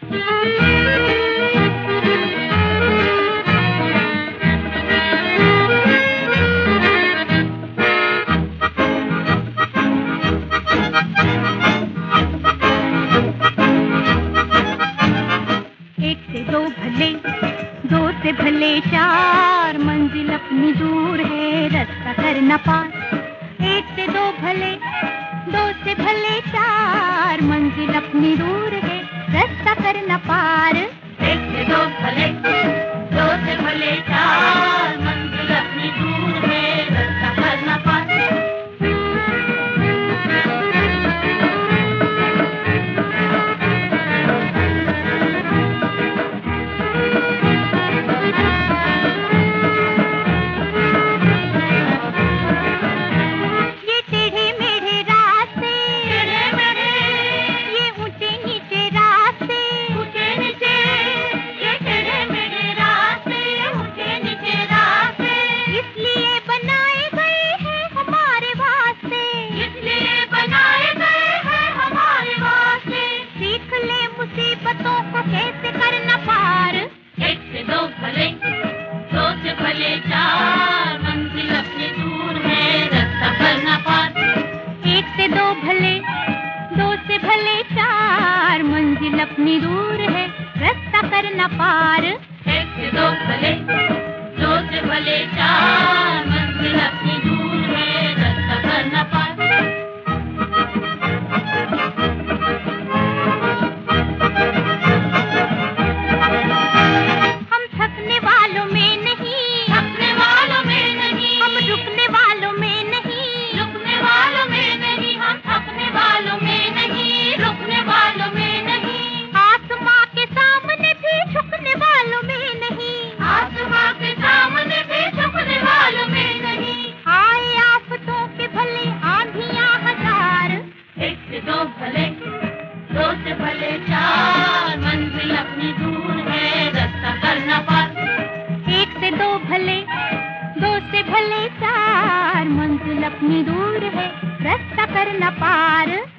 दो भले, दो से भले चार, मंजिल अपनी दूर है रास्ता करना पार। एक से दो भले, दो से भले चार, मंजिल अपनी दूर है रास्ता करना पार। एक से दो भले, दो से भले चार, मंजिल अपनी दूर है रास्ता करना पार। मुसीबतों को कैसे करना पार। एक से दो भले, दो से भले चार, मंजिल अपनी दूर है रास्ता करना पार। एक से दो भले, दो से भले चार, मंजिल अपनी दूर है रास्ता करना पार। एक से दो भले, दो से भले चार, मंजिल अपनी दूर है रास्ता करना पार। भले, दो से भले चार, मंजिल अपनी दूर है रास्ता करना पार। एक से दो भले, दो से भले चार, मंजिल अपनी दूर है रास्ता करना पार।